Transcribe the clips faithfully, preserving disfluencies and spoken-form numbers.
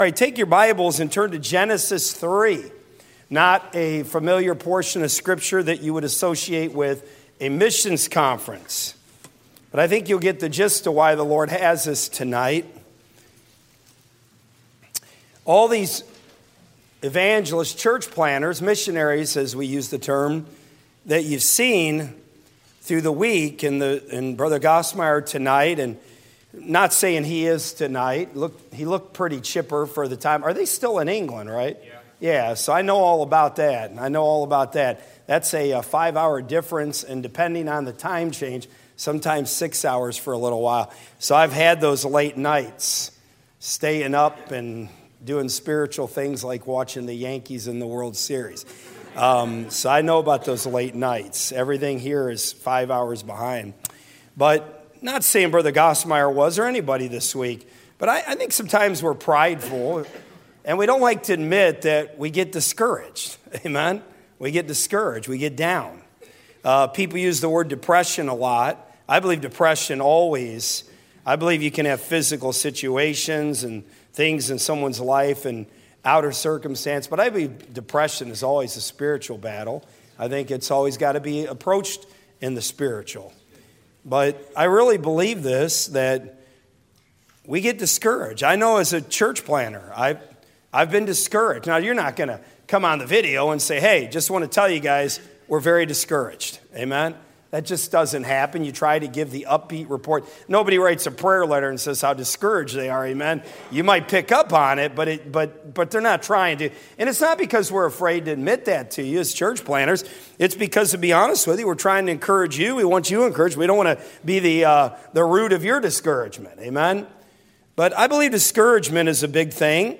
All right, take your Bibles and turn to Genesis three. Not a familiar portion of Scripture that you would associate with a missions conference. But I think you'll get the gist of why the Lord has us tonight. All these evangelists, church planners, missionaries, as we use the term, that you've seen through the week, and, the, and Brother Gossmeyer tonight, and not saying he is tonight. Look, he looked pretty chipper for the time. Are they still in England, right? Yeah. Yeah, so I know all about that. I know all about that. That's a, a five-hour difference, and depending on the time change, sometimes six hours for a little while. So I've had those late nights, staying up and doing spiritual things like watching the Yankees in the World Series. Um, so I know about those late nights. Everything here is five hours behind. But not saying Brother Gossmeyer was or anybody this week, but I, I think sometimes we're prideful and we don't like to admit that we get discouraged. Amen? We get discouraged. We get down. Uh, people use the word depression a lot. I believe depression always. I believe you can have physical situations and things in someone's life and outer circumstance, but I believe depression is always a spiritual battle. I think it's always got to be approached in the spiritual. But I really believe this, that we get discouraged. I know as a church planner, I've, I've been discouraged. Now, you're not going to come on the video and say, hey, just want to tell you guys, we're very discouraged. Amen? That just doesn't happen. You try to give the upbeat report. Nobody writes a prayer letter and says how discouraged they are, amen? You might pick up on it, but it, but but they're not trying to. And it's not because we're afraid to admit that to you as church planners. It's because, to be honest with you, we're trying to encourage you. We want you encouraged. We don't want to be the uh, the root of your discouragement, amen? But I believe discouragement is a big thing.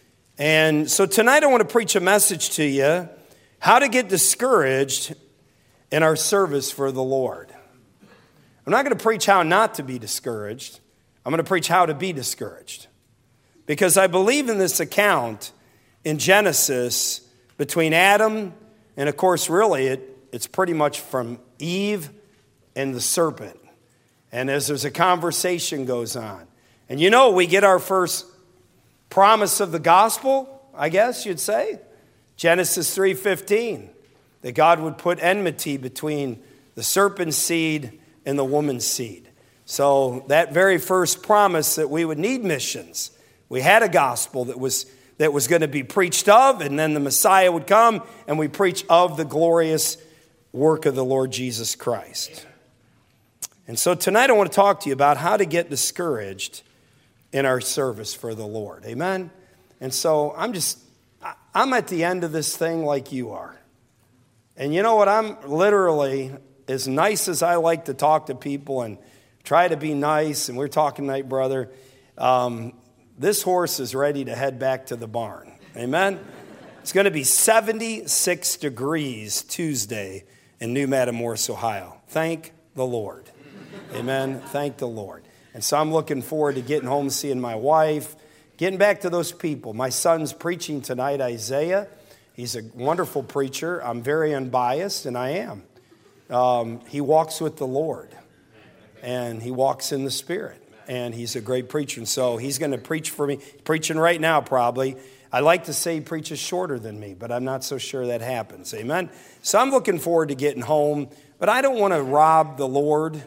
And so tonight I want to preach a message to you, how to get discouraged in our service for the Lord. I'm not going to preach how not to be discouraged. I'm going to preach how to be discouraged. Because I believe in this account in Genesis between Adam and, of course, really it, it's pretty much from Eve and the serpent. And as there's a conversation goes on. And you know, we get our first promise of the gospel, I guess you'd say. Genesis three fifteen. That God would put enmity between the serpent's seed and the woman's seed. So that very first promise that we would need missions. We had a gospel that was that was going to be preached of, and then the Messiah would come, and we preach of the glorious work of the Lord Jesus Christ. And so tonight I want to talk to you about how to get discouraged in our service for the Lord. Amen? And so I'm just, I'm at the end of this thing like you are. And you know what? I'm literally, as nice as I like to talk to people and try to be nice, and we're talking tonight, brother, um, this horse is ready to head back to the barn. Amen? It's going to be seventy-six degrees Tuesday in New Matamoros, Ohio. Thank the Lord. Amen? Thank the Lord. And so I'm looking forward to getting home, seeing my wife, getting back to those people. My son's preaching tonight, Isaiah. He's a wonderful preacher. I'm very unbiased, and I am. Um, he walks with the Lord, and he walks in the Spirit, and he's a great preacher. And so he's going to preach for me. He's preaching right now, probably. I like to say he preaches shorter than me, but I'm not so sure that happens. Amen? So I'm looking forward to getting home, but I don't want to rob the Lord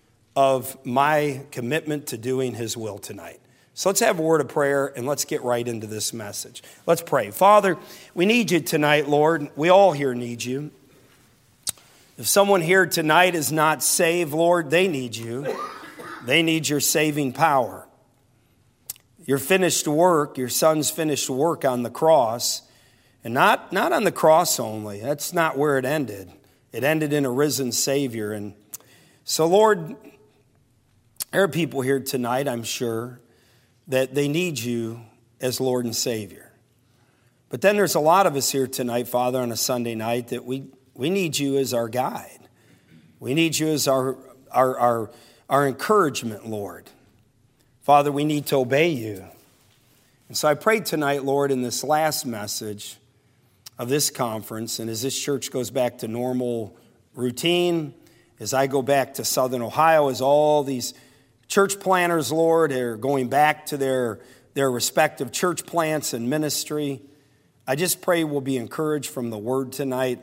of my commitment to doing his will tonight. So let's have a word of prayer and let's get right into this message. Let's pray. Father, we need you tonight, Lord. We all here need you. If someone here tonight is not saved, Lord, they need you. They need your saving power. Your finished work, your son's finished work on the cross, and not, not on the cross only. That's not where it ended. It ended in a risen Savior. And so, Lord, there are people here tonight, I'm sure, that they need you as Lord and Savior. But then there's a lot of us here tonight, Father, on a Sunday night, that we, we need you as our guide. We need you as our, our, our, our encouragement, Lord. Father, we need to obey you. And so I pray tonight, Lord, in this last message of this conference, and as this church goes back to normal routine, as I go back to Southern Ohio, as all these church planners, Lord, are going back to their their respective church plants and ministry. I just pray we'll be encouraged from the word tonight,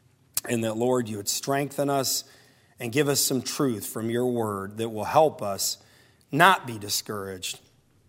and that, Lord, you would strengthen us and give us some truth from your word that will help us not be discouraged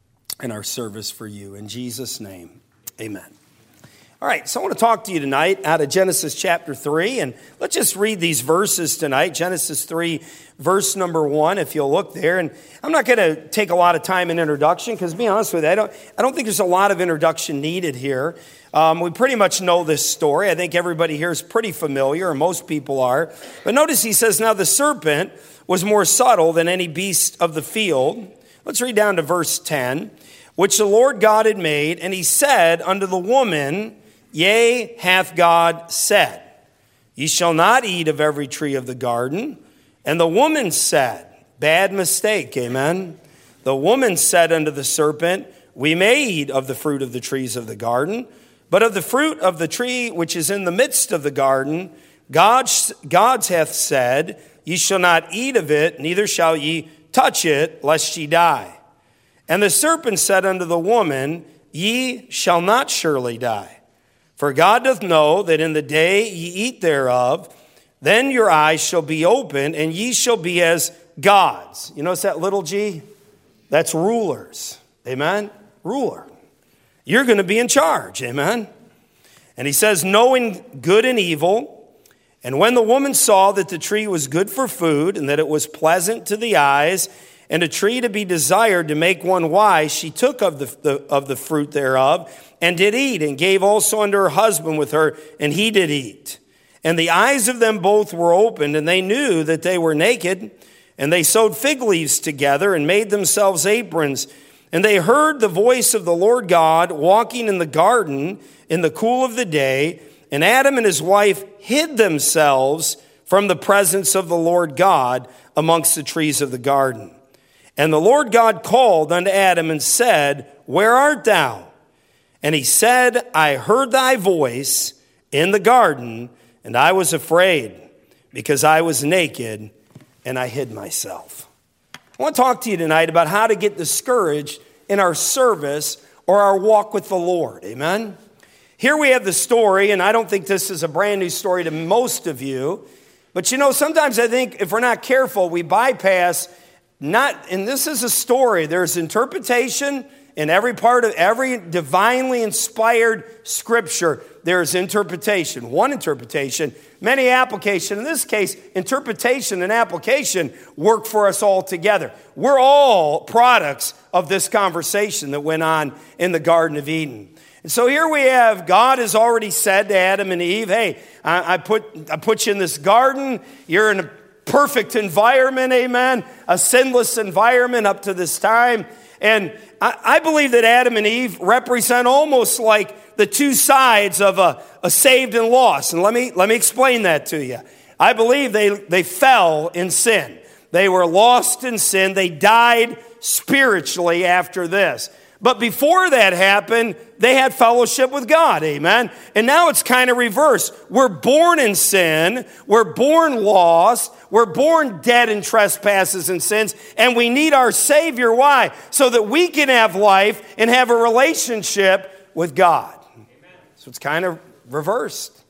in our service for you. In Jesus' name, amen. All right, so I want to talk to you tonight out of Genesis chapter three, and let's just read these verses tonight. Genesis three, verse number one, if you'll look there. And I'm not going to take a lot of time in introduction, because to be honest with you, I don't, I don't think there's a lot of introduction needed here. Um, we pretty much know this story. I think everybody here is pretty familiar, or most people are. But notice he says, now the serpent was more subtle than any beast of the field. Let's read down to verse ten, which the Lord God had made, and he said unto the woman, Yea, hath God said, Ye shall not eat of every tree of the garden. And the woman said, bad mistake, amen. The woman said unto the serpent, We may eat of the fruit of the trees of the garden, but of the fruit of the tree which is in the midst of the garden, God, God hath said, Ye shall not eat of it, neither shall ye touch it, lest ye die. And the serpent said unto the woman, Ye shall not surely die. For God doth know that in the day ye eat thereof, then your eyes shall be opened, and ye shall be as gods. You notice that little g? That's rulers. Amen? Ruler. You're going to be in charge. Amen? And he says, knowing good and evil. And when the woman saw that the tree was good for food, and that it was pleasant to the eyes, and a tree to be desired to make one wise, she took of the, the of the fruit thereof, and did eat, and gave also unto her husband with her, and he did eat. And the eyes of them both were opened, and they knew that they were naked. And they sewed fig leaves together, and made themselves aprons. And they heard the voice of the Lord God walking in the garden in the cool of the day. And Adam and his wife hid themselves from the presence of the Lord God amongst the trees of the garden. And the Lord God called unto Adam and said, Where art thou? And he said, I heard thy voice in the garden, and I was afraid, because I was naked, and I hid myself. I want to talk to you tonight about how to get discouraged in our service or our walk with the Lord. Amen? Here we have the story, and I don't think this is a brand new story to most of you. But you know, sometimes I think if we're not careful, we bypass not, and this is a story. There's interpretation. In every part of every divinely inspired scripture, there is interpretation. One interpretation, many application. In this case, interpretation and application work for us all together. We're all products of this conversation that went on in the Garden of Eden. And so here we have, God has already said to Adam and Eve, hey, I, I put I put you in this garden. You're in a perfect environment, amen, a sinless environment up to this time. And I, I believe that Adam and Eve represent almost like the two sides of a, a saved and lost. And let me let me explain that to you. I believe they, they fell in sin. They were lost in sin. They died spiritually after this. But before that happened, they had fellowship with God, amen? And now it's kind of reversed. We're born in sin. We're born lost. We're born dead in trespasses and sins. And we need our Savior. Why? So that we can have life and have a relationship with God. Amen. So it's kind of reversed.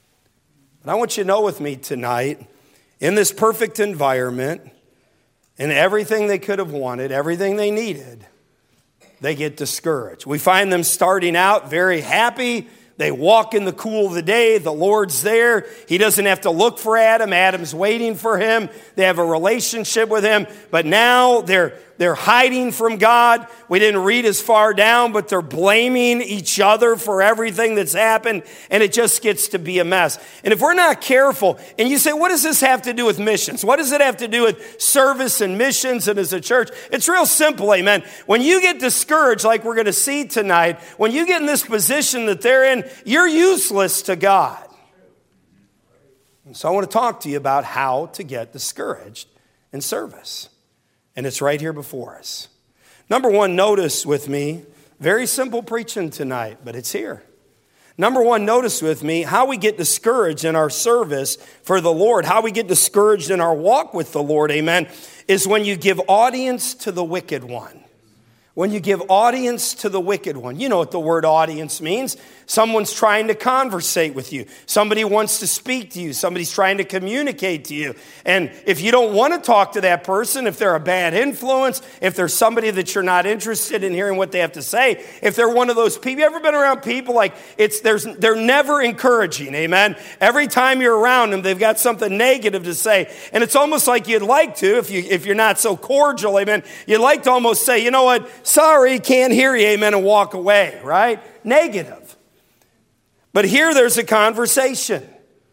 But I want you to know with me tonight, in this perfect environment, and everything they could have wanted, everything they needed, they get discouraged. We find them starting out very happy. They walk in the cool of the day. The Lord's there. He doesn't have to look for Adam. Adam's waiting for him. They have a relationship with him. But now they're they're hiding from God. We didn't read as far down, but they're blaming each other for everything that's happened. And it just gets to be a mess. And if we're not careful, and you say, what does this have to do with missions? What does it have to do with service and missions and as a church? It's real simple, amen. When you get discouraged, like we're going to see tonight, when you get in this position that they're in, you're useless to God. And so I want to talk to you about how to get discouraged in service. And it's right here before us. Number one, notice with me, very simple preaching tonight, but it's here. Number one, notice with me how we get discouraged in our service for the Lord, how we get discouraged in our walk with the Lord, amen, is when you give audience to the wicked one. when you give audience to the wicked one. You know what the word audience means. Someone's trying to conversate with you. Somebody wants to speak to you. Somebody's trying to communicate to you. And if you don't want to talk to that person, if they're a bad influence, if there's somebody that you're not interested in hearing what they have to say, if they're one of those people, you ever been around people like it's there's they're never encouraging, amen? Every time you're around them, they've got something negative to say. And it's almost like you'd like to, if you if you're not so cordial, amen, you'd like to almost say, you know what, sorry, can't hear you, amen, and walk away, right? Negative. But here there's a conversation.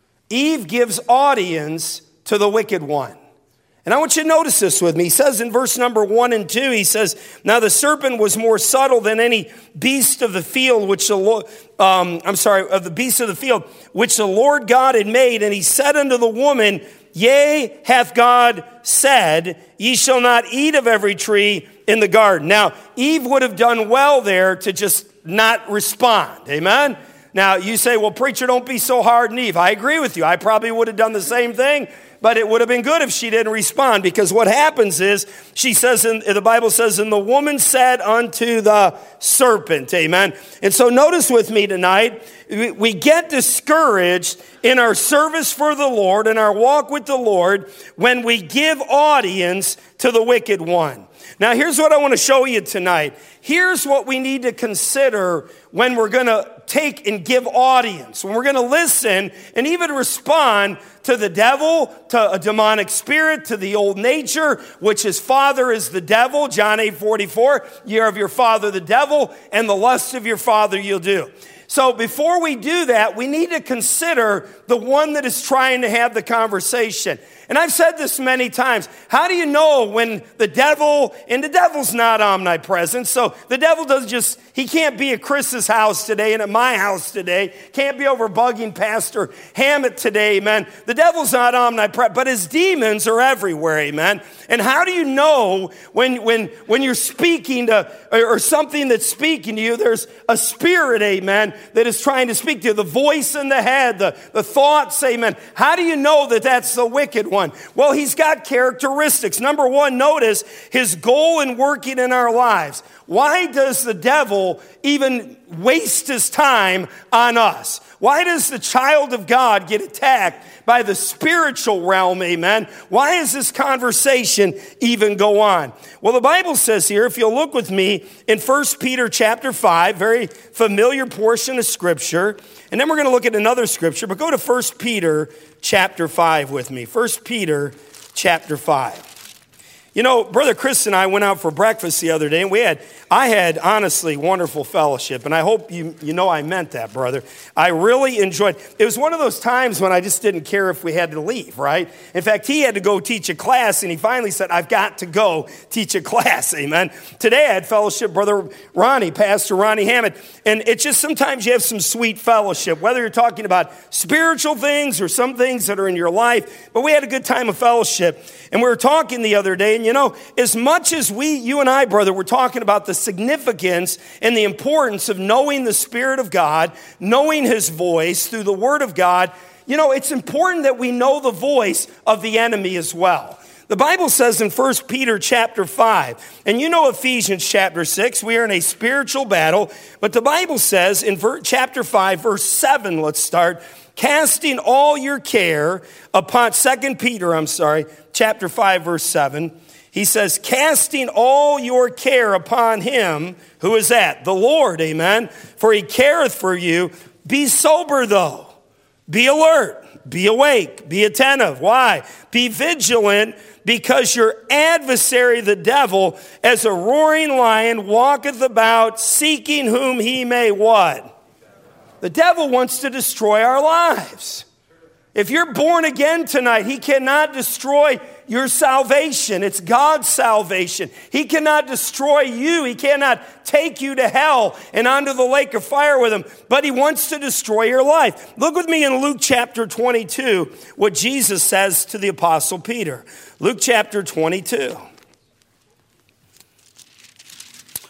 Eve gives audience to the wicked one. And I want you to notice this with me. He says in verse number one and two, he says, now the serpent was more subtle than any beast of the field, which the Lord, um, I'm sorry, of the beast of the field, which the Lord God had made. And he said unto the woman, yea, hath God said, ye shall not eat of every tree in the garden. Now, Eve would have done well there to just not respond. Amen? Now, you say, well, preacher, don't be so hard on Eve. I agree with you. I probably would have done the same thing, but it would have been good if she didn't respond, because what happens is, she says, in, the Bible says, and the woman said unto the serpent, amen? And so notice with me tonight, we get discouraged in our service for the Lord, in our walk with the Lord, when we give audience to the wicked one. Now, here's what I want to show you tonight. Here's what we need to consider when we're going to take and give audience, when we're going to listen and even respond to the devil, to a demonic spirit, to the old nature, which his father is the devil. John eight forty-four, ye are of your father the devil, and the lust of your father you'll do. So before we do that, we need to consider the one that is trying to have the conversation. And I've said this many times. How do you know when the devil, and the devil's not omnipresent, so the devil doesn't just, he can't be at Chris's house today and at my house today, can't be over bugging Pastor Hammett today, amen. The devil's not omnipresent, but his demons are everywhere, amen. And how do you know when when when you're speaking to, or something that's speaking to you, there's a spirit, amen, that is trying to speak to you, the voice in the head, the, the thoughts, amen. How do you know that that's the wicked one? Well, he's got characteristics. Number one, notice his goal in working in our lives. Why does the devil even waste his time on us? Why does the child of God get attacked by the spiritual realm, amen? Why does this conversation even go on? Well, the Bible says here, if you'll look with me in First Peter chapter five, very familiar portion of Scripture, and then we're going to look at another Scripture, but go to First Peter chapter five with me. First Peter chapter five. You know, Brother Chris and I went out for breakfast the other day, and we had, I had honestly wonderful fellowship, and I hope you you know I meant that, brother. I really enjoyed, it was one of those times when I just didn't care if we had to leave, right? In fact, he had to go teach a class, and he finally said, I've got to go teach a class, amen. Today I had fellowship, Brother Ronnie, Pastor Ronnie Hammett, and it's just sometimes you have some sweet fellowship, whether you're talking about spiritual things or some things that are in your life, but we had a good time of fellowship, and we were talking the other day, and you know, as much as we, you and I, brother, we're talking about the significance and the importance of knowing the Spirit of God, knowing His voice through the Word of God, you know, it's important that we know the voice of the enemy as well. The Bible says in First Peter chapter five, and you know Ephesians chapter six, we are in a spiritual battle, but the Bible says in chapter five, verse seven, let's start, casting all your care upon, Second Peter, I'm sorry, chapter five, verse seven, he says, casting all your care upon him, who is that? The Lord, amen, for he careth for you. Be sober though, be alert, be awake, be attentive. Why? Be vigilant, because your adversary, the devil, as a roaring lion, walketh about, seeking whom he may what? The devil wants to destroy our lives. If you're born again tonight, he cannot destroy your salvation. It's God's salvation. He cannot destroy you. He cannot take you to hell and onto the lake of fire with him, but he wants to destroy your life. Look with me in Luke chapter twenty-two, what Jesus says to the Apostle Peter. Luke chapter twenty-two.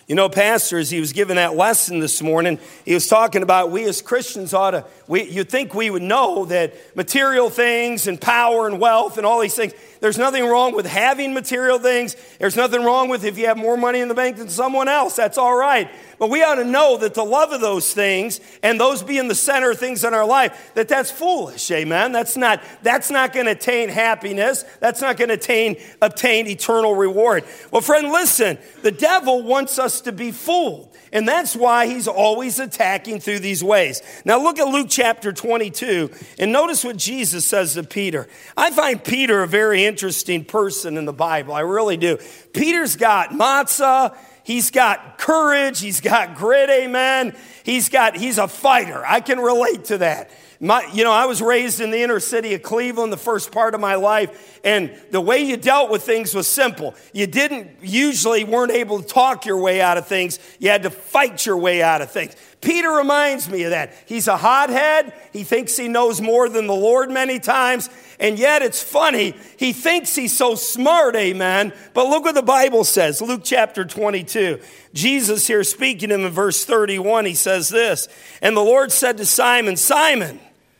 You know, Pastor, as he was giving that lesson this morning, he was talking about we as Christians ought to, we, you'd think we would know that material things and power and wealth and all these things, there's nothing wrong with having material things. There's nothing wrong with if you have more money in the bank than someone else. That's all right. But we ought to know that the love of those things and those being the center of things in our life, that that's foolish, amen? That's not, that's not going to attain happiness. That's not going to attain, obtain eternal reward. Well, friend, listen, the devil wants us to be fooled. And that's why he's always attacking through these ways. Now look at Luke chapter twenty-two and notice what Jesus says to Peter. I find Peter a very interesting person in the Bible. I really do. Peter's got matzah. He's got courage. He's got grit, amen. He's got, he's a fighter. I can relate to that. My, you know, I was raised in the inner city of Cleveland the first part of my life, and the way you dealt with things was simple. You didn't usually weren't able to talk your way out of things. You had to fight your way out of things. Peter reminds me of that. He's a hothead. He thinks he knows more than the Lord many times, and yet it's funny. He thinks he's so smart, amen. But look what the Bible says, Luke chapter twenty-two. Jesus here speaking in verse thirty-one, he says this, and the Lord said to Simon, Simon,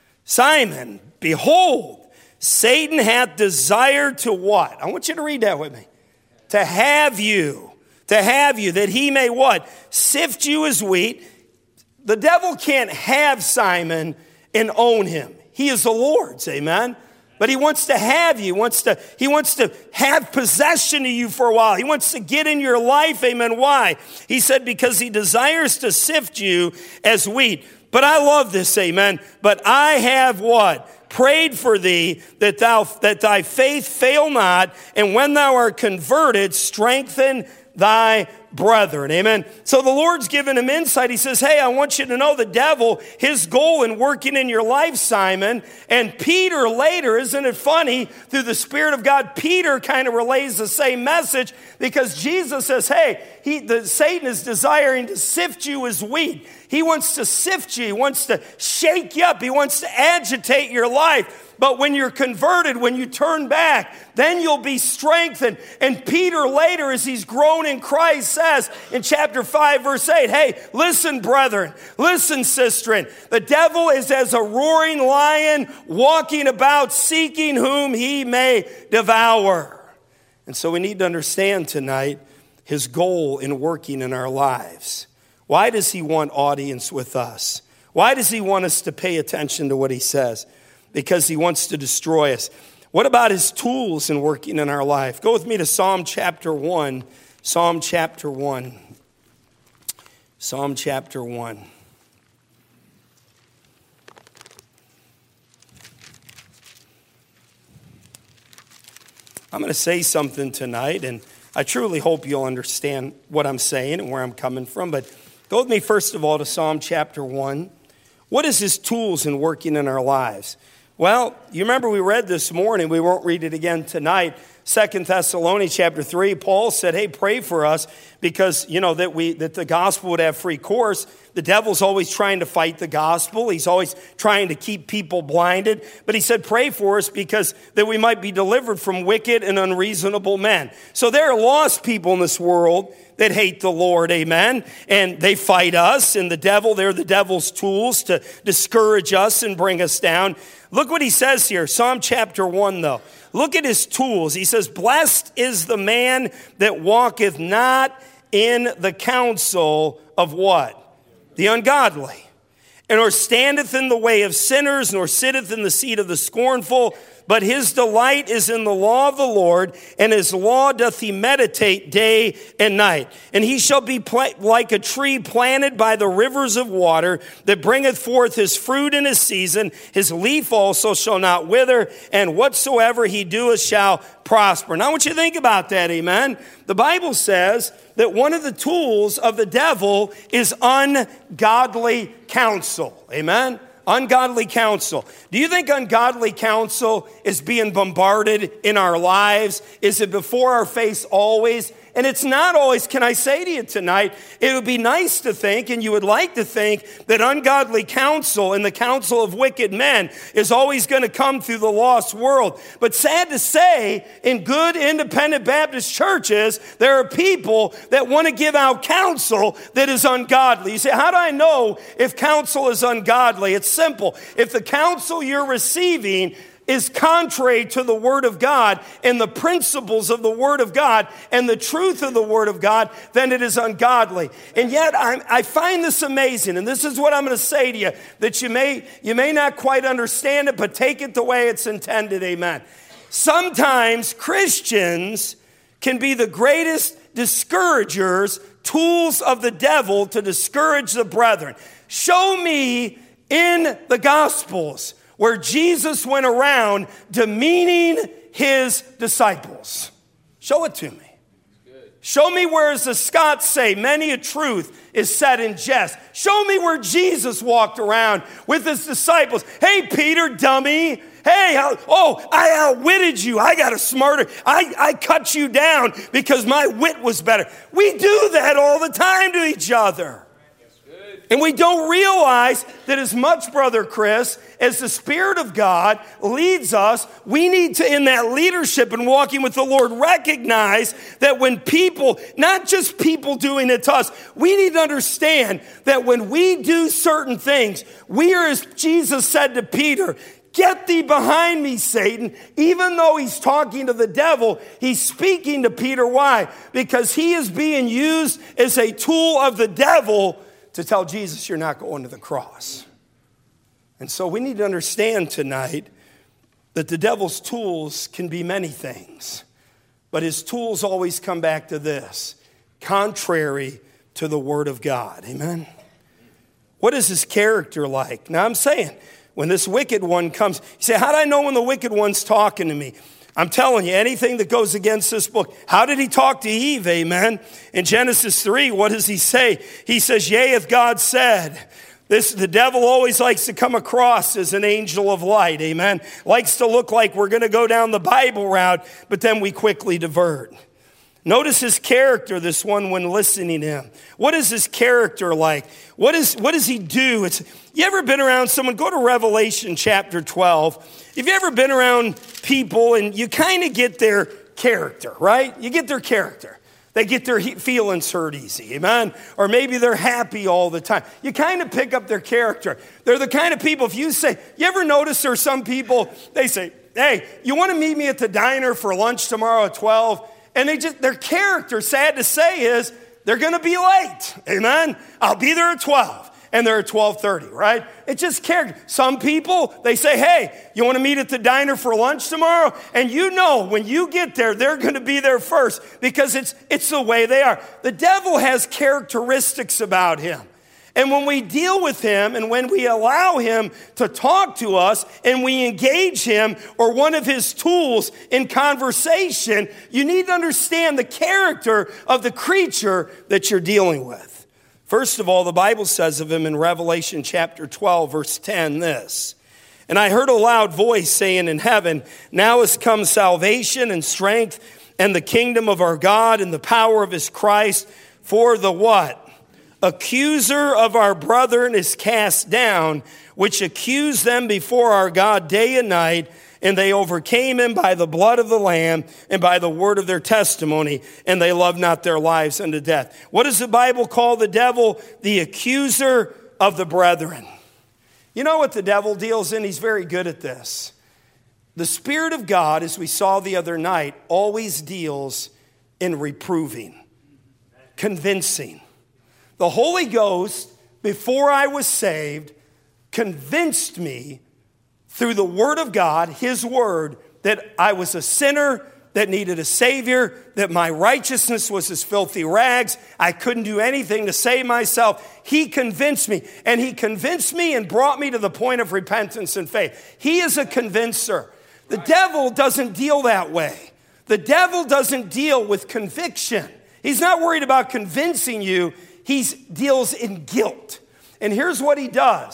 Simon, behold, Satan hath desired to what? I want you to read that with me. To have you, to have you, that he may what? Sift you as wheat. The devil can't have Simon and own him. He is the Lord's, amen? But he wants to have you. He wants to, he wants to have possession of you for a while. He wants to get in your life, amen? Why? He said, because he desires to sift you as wheat. But I love this, amen. But I have what? Prayed for thee that thou that thy faith fail not, and when thou art converted, strengthen thy brethren. Amen. So the Lord's given him insight. He says, hey, I want you to know the devil, his goal in working in your life, Simon. And Peter later, isn't it funny, through the Spirit of God, Peter kind of relays the same message because Jesus says, hey, he, the, Satan is desiring to sift you as wheat. He wants to sift you. He wants to shake you up. He wants to agitate your life. But when you're converted, when you turn back, then you'll be strengthened. And Peter later, as he's grown in Christ, says in chapter five, verse eight, hey, listen, brethren, listen, sistren, the devil is as a roaring lion walking about seeking whom he may devour. And so we need to understand tonight his goal in working in our lives. Why does he want audience with us? Why does he want us to pay attention to what he says? Because he wants to destroy us. What about his tools in working in our life? Go with me to Psalm chapter one. Psalm chapter one. Psalm chapter one. I'm going to say something tonight, and I truly hope you'll understand what I'm saying and where I'm coming from. But go with me, first of all, to Psalm chapter one. What is his tools in working in our lives? Well, you remember we read this morning, we won't read it again tonight, Second Thessalonians chapter three, Paul said, hey, pray for us because, you know, that we that the gospel would have free course. The devil's always trying to fight the gospel. He's always trying to keep people blinded. But he said, pray for us because that we might be delivered from wicked and unreasonable men. So there are lost people in this world that hate the Lord, amen? And they fight us, and the devil, they're the devil's tools to discourage us and bring us down. Look what he says here, Psalm chapter one, though. Look at his tools. He says, blessed is the man that walketh not in the counsel of what? The ungodly. And nor standeth in the way of sinners, nor sitteth in the seat of the scornful. But his delight is in the law of the Lord, and his law doth he meditate day and night. And he shall be pl- like a tree planted by the rivers of water, that bringeth forth his fruit in his season. His leaf also shall not wither, and whatsoever he doeth shall prosper. Now I want you to think about that, amen? The Bible says that one of the tools of the devil is ungodly counsel, amen? Ungodly counsel. Do you think ungodly counsel is being bombarded in our lives? Is it before our face always? And it's not always, can I say to you tonight, it would be nice to think, and you would like to think, that ungodly counsel and the counsel of wicked men is always going to come through the lost world. But sad to say, in good independent Baptist churches, there are people that want to give out counsel that is ungodly. You say, how do I know if counsel is ungodly? It's simple. If the counsel you're receiving is contrary to the Word of God and the principles of the Word of God and the truth of the Word of God, then it is ungodly. And yet I, I find this amazing, and this is what I'm going to say to you, that you may, you may not quite understand it, but take it the way it's intended, amen. Sometimes Christians can be the greatest discouragers, tools of the devil to discourage the brethren. Show me in the Gospels where Jesus went around demeaning his disciples. Show it to me. Show me where, as the Scots say, many a truth is said in jest. Show me where Jesus walked around with his disciples. Hey, Peter, dummy. Hey, how, oh, I outwitted you. I got a smarter. I, I cut you down because my wit was better. We do that all the time to each other. And we don't realize that as much, Brother Chris, as the Spirit of God leads us, we need to, in that leadership and walking with the Lord, recognize that when people, not just people doing it to us, we need to understand that when we do certain things, we are, as Jesus said to Peter, get thee behind me, Satan. Even though he's talking to the devil, he's speaking to Peter. Why? Because he is being used as a tool of the devil to tell Jesus, you're not going to the cross. And so we need to understand tonight that the devil's tools can be many things, but his tools always come back to this: contrary to the Word of God. Amen? What is his character like? Now I'm saying, when this wicked one comes, you say, how do I know when the wicked one's talking to me? I'm telling you, anything that goes against this book. How did he talk to Eve, amen? In Genesis three, what does he say? He says, yea, hath God said. This, the devil always likes to come across as an angel of light, amen? Likes to look like we're going to go down the Bible route, but then we quickly divert. Notice his character, this one, when listening to him. What is his character like? What is what does he do? It's, you ever been around someone? Go to Revelation chapter twelve. Have you ever been around people and you kind of get their character, right? You get their character. They get their feelings hurt easy, amen? Or maybe they're happy all the time. You kind of pick up their character. They're the kind of people, if you say, you ever notice there are some people, they say, hey, you want to meet me at the diner for lunch tomorrow at twelve? And they just, their character, sad to say, is they're going to be late. Amen? I'll be there at twelve. And they're at twelve thirty, right? It's just character. Some people, they say, hey, you want to meet at the diner for lunch tomorrow? And you know when you get there, they're going to be there first because it's, it's the way they are. The devil has characteristics about him. And when we deal with him and when we allow him to talk to us and we engage him or one of his tools in conversation, you need to understand the character of the creature that you're dealing with. First of all, the Bible says of him in Revelation chapter twelve, verse ten, this: and I heard a loud voice saying in heaven, now has come salvation and strength and the kingdom of our God and the power of his Christ, for the what? Accuser of our brethren is cast down, which accused them before our God day and night, and they overcame him by the blood of the Lamb and by the word of their testimony, and they loved not their lives unto death. What does the Bible call the devil? The accuser of the brethren. You know what the devil deals in? He's very good at this. The Spirit of God, as we saw the other night, always deals in reproving, convincing. The Holy Ghost, before I was saved, convinced me through the Word of God, His Word, that I was a sinner that needed a Savior, that my righteousness was as filthy rags. I couldn't do anything to save myself. He convinced me, and He convinced me and brought me to the point of repentance and faith. He is a convincer. The devil doesn't deal that way. The devil doesn't deal with conviction. He's not worried about convincing you. He deals in guilt. And here's what he does.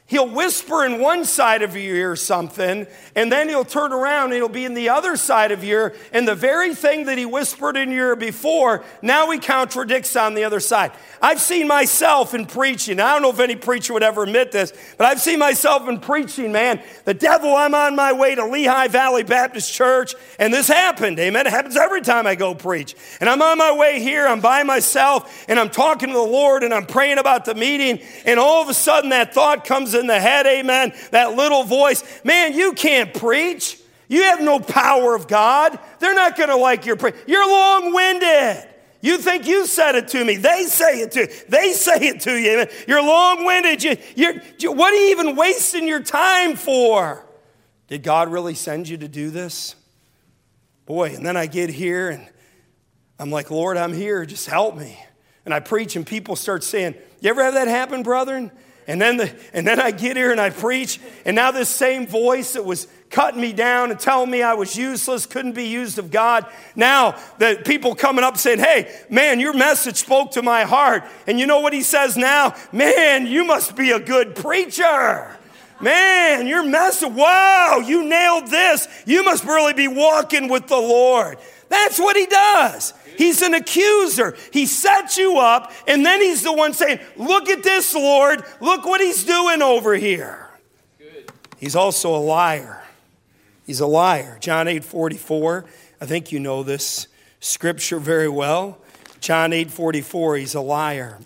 He'll whisper in one side of your ear something, and then he'll turn around and he'll be in the other side of your ear, and the very thing that he whispered in your ear before, now he contradicts on the other side. I've seen myself in preaching. I don't know if any preacher would ever admit this, but I've seen myself in preaching, man. The devil, I'm on my way to Lehigh Valley Baptist Church, and this happened, amen? It happens every time I go preach. And I'm on my way here, I'm by myself, and I'm talking to the Lord, and I'm praying about the meeting, and all of a sudden that thought comes in the head, amen, that little voice, man, you can't preach. You have no power of God. They're not going to like your preach. You're long-winded. You think you said it to me. They say it to you. They say it to you. Amen. You're long-winded. You, you're, you, what are you even wasting your time for? Did God really send you to do this? Boy, and then I get here and I'm like, Lord, I'm here. Just help me. And I preach and people start saying, you ever have that happen, brethren? And then, the, and then I get here and I preach, and now this same voice that was cutting me down and telling me I was useless, couldn't be used of God, now the people coming up saying, hey, man, your message spoke to my heart. And you know what he says now? Man, you must be a good preacher. Man, your message, wow, you nailed this. You must really be walking with the Lord. That's what he does. He's an accuser. He sets you up, and then he's the one saying, look at this, Lord. Look what he's doing over here. Good. He's also a liar. He's a liar. John eight forty-four. I think you know this scripture very well. John eight forty-four, he's a liar.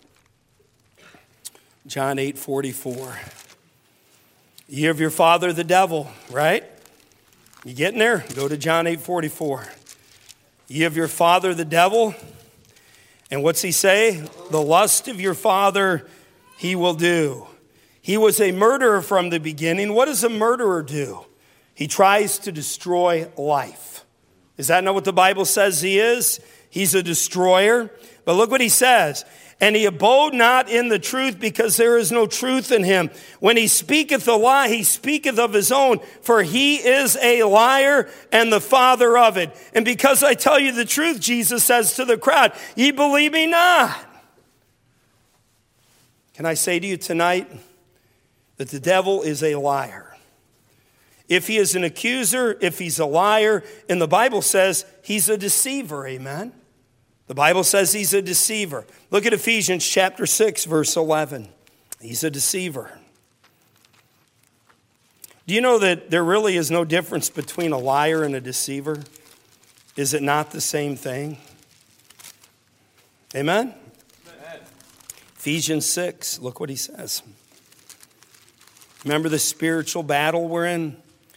John eight forty-four. Ye of your father the devil, right? You getting there? Go to John eight forty-four. Ye of your father the devil, and what's he say? The lust of your father he will do. He was a murderer from the beginning. What does a murderer do? He tries to destroy life. Is that not what the Bible says he is? He's a destroyer. But look what he says. And he abode not in the truth, because there is no truth in him. When he speaketh a lie, he speaketh of his own, for he is a liar and the father of it. And because I tell you the truth, Jesus says to the crowd, ye believe me not. Can I say to you tonight that the devil is a liar? If he is an accuser, if he's a liar, and the Bible says he's a deceiver, amen? The Bible says he's a deceiver. Look at Ephesians chapter six, verse eleven. He's a deceiver. Do you know that there really is no difference between a liar and a deceiver? Is it not the same thing? Amen? Amen. Ephesians six, look what he says. Remember the spiritual battle we're in?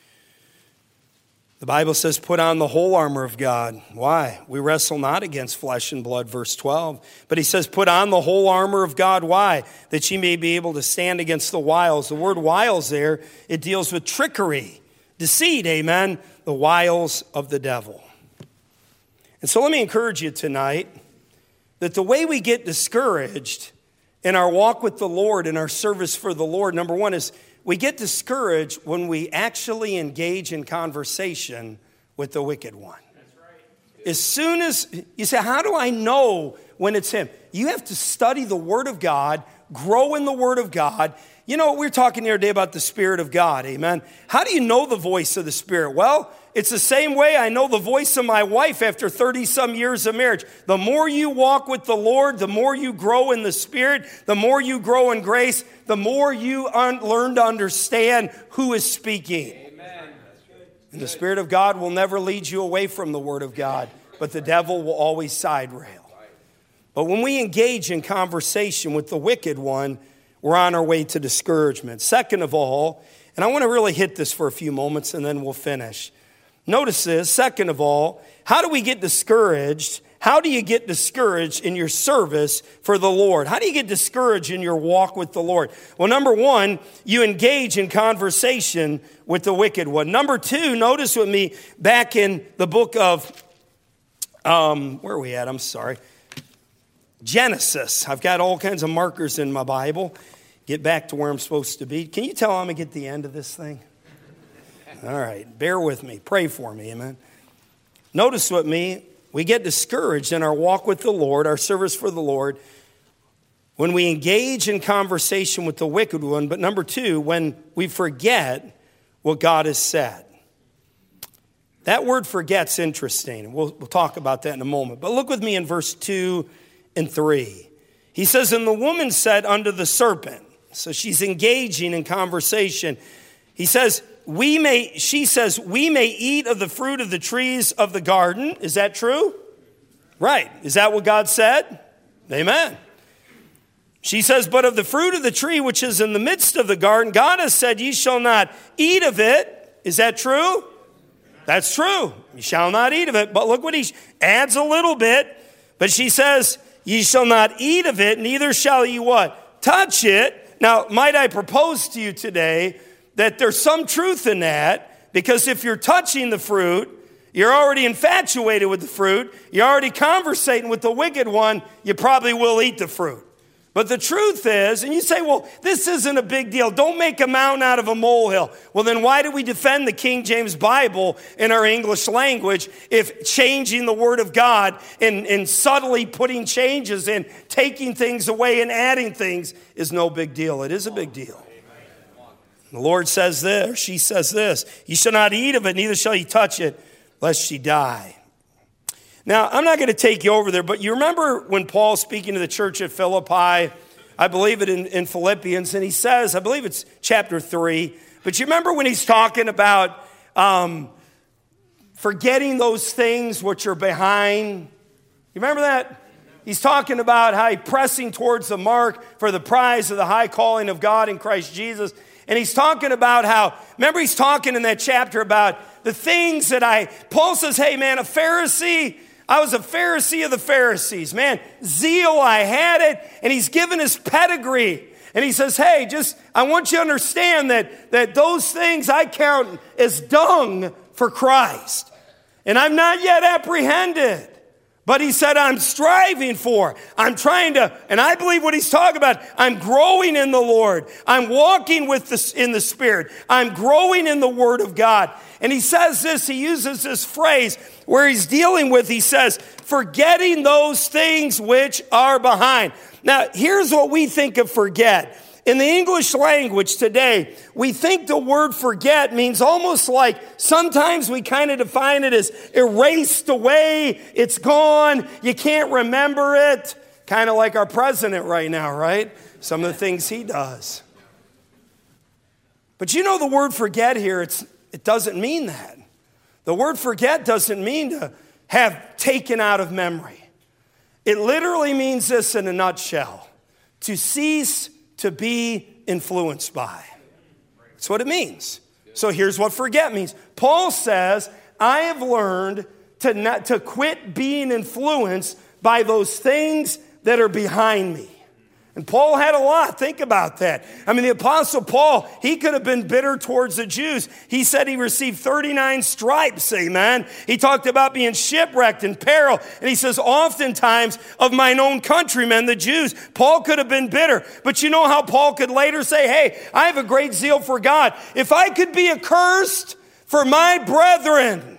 The Bible says, put on the whole armor of God. Why? We wrestle not against flesh and blood, verse twelve. But he says, put on the whole armor of God. Why? That ye may be able to stand against the wiles. The word wiles there, it deals with trickery, deceit, amen? The wiles of the devil. And so let me encourage you tonight that the way we get discouraged in our walk with the Lord, in our service for the Lord, number one is, we get discouraged when we actually engage in conversation with the wicked one. That's right. As soon as you say, how do I know when it's him? You have to study the Word of God, grow in the Word of God. You know, we were talking the other day about the Spirit of God, amen? How do you know the voice of the Spirit? Well, it's the same way I know the voice of my wife after thirty-some years of marriage. The more you walk with the Lord, the more you grow in the Spirit, the more you grow in grace, the more you un- learn to understand who is speaking. Amen. And the Spirit of God will never lead you away from the Word of God, but the devil will always side rail. But when we engage in conversation with the wicked one, we're on our way to discouragement. Second of all, and I want to really hit this for a few moments and then we'll finish. Notice this, second of all, how do we get discouraged? How do you get discouraged in your service for the Lord? How do you get discouraged in your walk with the Lord? Well, number one, you engage in conversation with the wicked one. Number two, notice with me back in the book of, um, where are we at? I'm sorry. Genesis. I've got all kinds of markers in my Bible. Get back to where I'm supposed to be. Can you tell I'm going to get the end of this thing? All right, bear with me. Pray for me, amen. Notice with me, we get discouraged in our walk with the Lord, our service for the Lord, when we engage in conversation with the wicked one, but number two, when we forget what God has said. That word forget's interesting. We'll, we'll talk about that in a moment. But look with me in verse two and three. He says, and the woman said unto the serpent, so she's engaging in conversation. He says, we may, she says, we may eat of the fruit of the trees of the garden. Is that true? Right. Is that what God said? Amen. She says, but of the fruit of the tree which is in the midst of the garden, God has said, ye shall not eat of it. Is that true? That's true. You shall not eat of it. But look what he adds a little bit. But she says, ye shall not eat of it, neither shall ye what? Touch it. Now, might I propose to you today that there's some truth in that, because if you're touching the fruit, you're already infatuated with the fruit, you're already conversating with the wicked one, you probably will eat the fruit. But the truth is, and you say, well, this isn't a big deal. Don't make a mountain out of a molehill. Well, then why do we defend the King James Bible in our English language if changing the Word of God and, and subtly putting changes in, taking things away and adding things is no big deal? It is a big deal. The Lord says this, or she says this, ye shall not eat of it, neither shall ye touch it, lest ye die. Now, I'm not going to take you over there, but you remember when Paul's speaking to the church at Philippi, I believe it in, in Philippians, and he says, I believe it's chapter three, but you remember when he's talking about um, forgetting those things which are behind? You remember that? He's talking about how he's pressing towards the mark for the prize of the high calling of God in Christ Jesus. And he's talking about how, remember he's talking in that chapter about the things that I, Paul says, hey man, a Pharisee, I was a Pharisee of the Pharisees, man. Zeal, I had it. And he's given his pedigree. And he says, hey, just, I want you to understand that, that those things I count as dung for Christ. And I'm not yet apprehended. But he said, I'm striving for, I'm trying to, and I believe what he's talking about, I'm growing in the Lord. I'm walking with the, in the Spirit. I'm growing in the Word of God. And he says this, he uses this phrase where he's dealing with, he says, forgetting those things which are behind. Now, here's what we think of forget. In the English language today, we think the word forget means almost like sometimes we kind of define it as erased away, it's gone, you can't remember it. Kind of like our president right now, right? Some of the things he does. But you know the word forget here, it's, it doesn't mean that. The word forget doesn't mean to have taken out of memory. It literally means this in a nutshell, to cease to be influenced by. That's what it means. So here's what forget means. Paul says, I have learned to not, to quit being influenced by those things that are behind me. And Paul had a lot. Think about that. I mean, the Apostle Paul, he could have been bitter towards the Jews. He said he received thirty-nine stripes, amen. He talked about being shipwrecked in peril. And he says, oftentimes of mine own countrymen, the Jews. Paul could have been bitter. But you know how Paul could later say, hey, I have a great zeal for God. If I could be accursed for my brethren,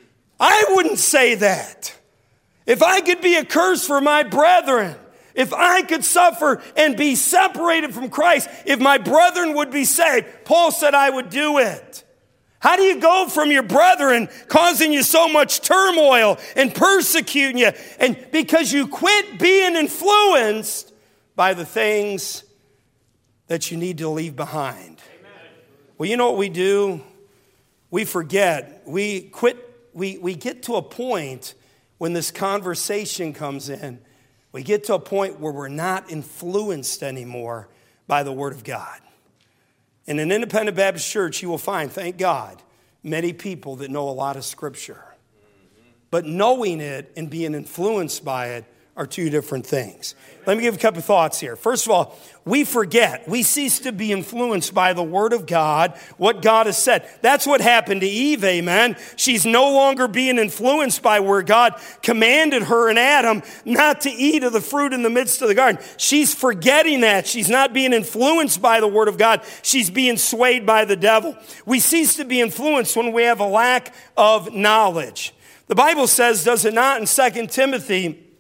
I wouldn't say that. If I could be accursed for my brethren, if I could suffer and be separated from Christ, if my brethren would be saved, Paul said I would do it. How do you go from your brethren causing you so much turmoil and persecuting you? And because you quit being influenced by the things that you need to leave behind. Amen. Well, you know what we do? We forget. We quit. We, we get to a point when this conversation comes in. We get to a point where we're not influenced anymore by the Word of God. In an independent Baptist church, you will find, thank God, many people that know a lot of Scripture. But knowing it and being influenced by it are two different things. Let me give a couple of thoughts here. First of all, we forget. We cease to be influenced by the Word of God, what God has said. That's what happened to Eve, amen. She's no longer being influenced by where God commanded her and Adam not to eat of the fruit in the midst of the garden. She's forgetting that. She's not being influenced by the Word of God. She's being swayed by the devil. We cease to be influenced when we have a lack of knowledge. The Bible says, does it not, in Second Timothy